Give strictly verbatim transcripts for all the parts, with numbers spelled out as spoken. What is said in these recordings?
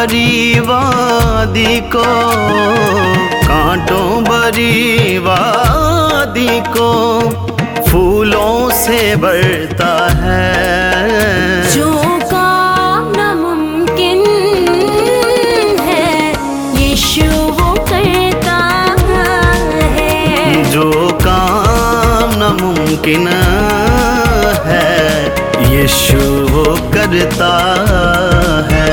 भरी वादी को, कांटों भरी वादी को फूलों से भरता है। जो काम नामुमकिन है यीशु वो करता है। जो काम नामुमकिन है यीशु वो करता है।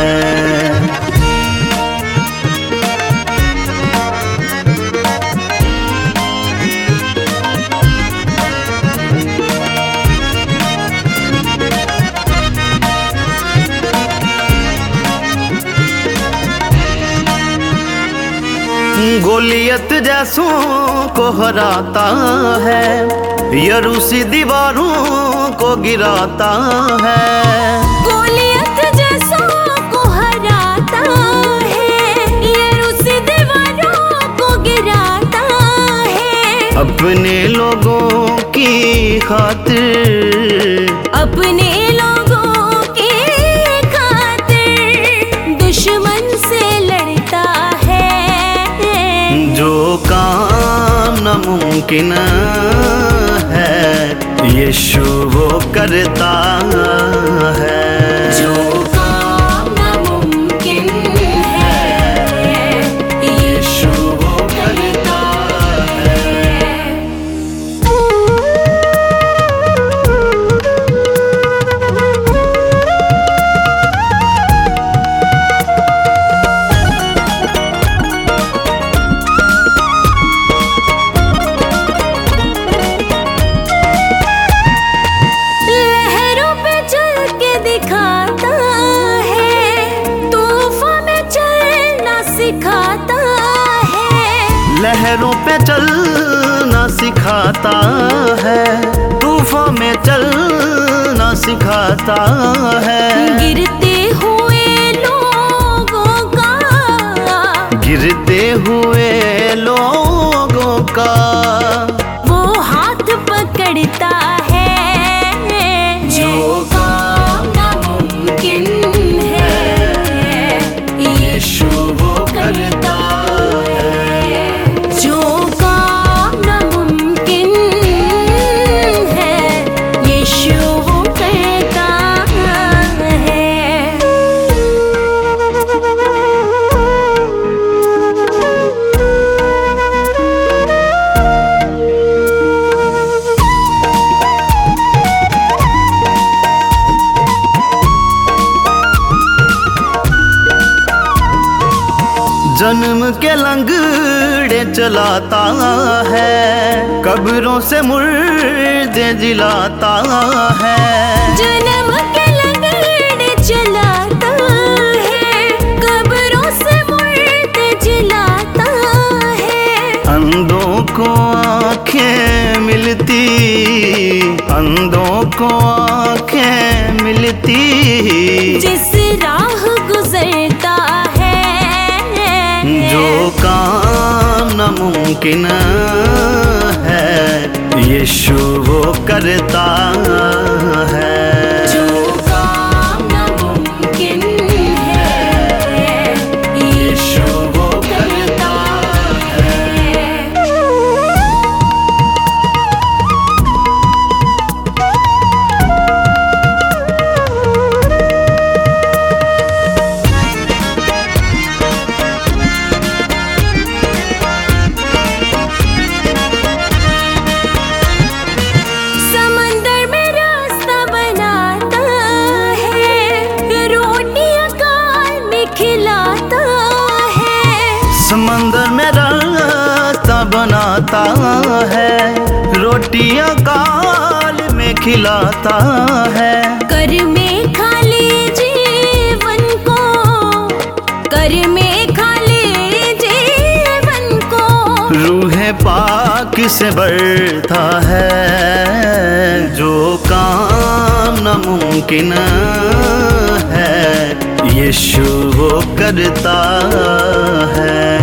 गोलियत जैसों को हराता है, यरूसी दीवारों को गिराता है। गोलियत जैसों को हराता है, यरूसी दीवारों को गिराता है। अपने लोगों की खातिर, अपने लोगों की खातिर दुश्मन से लड़ता है। जो काम नामुमकिन है यीशु वो करता है। जो काम नामुमकिन है यीशु वो करता है। लहरों पे चलना सिखाता है, तूफान में चलना सिखाता है। गिरते हुए लोगों का, गिरते हुए लोगों का वो हाथ पकड़ता है। जो काम नामुमकिन है यीशु वो करता है। जो काम नामुमकिन है यीशु वो करता है। जन्म के लंगड़े चलाता है, कब्रों से मुर्दे जिलाता है। जन्म के लंगड़े चलाता है, कब्रों से मुर्दे जिलाता है। अंधों को आँखें मिलती, अंधों को आँखें मिलती जिस राह गुजरता है। जो काम नामुमकिन है यीशु वो करता है। जो काम नामुमकिन है यीशु वो करता है। समंदर में रास्ता बनाता है, रोटियां काल में खिलाता है। कर में खाली जीवन को, कर में खाली जीवन को रूह पाक से बढ़ता है। जो काम नामुमकिन है यीशु वो करता है।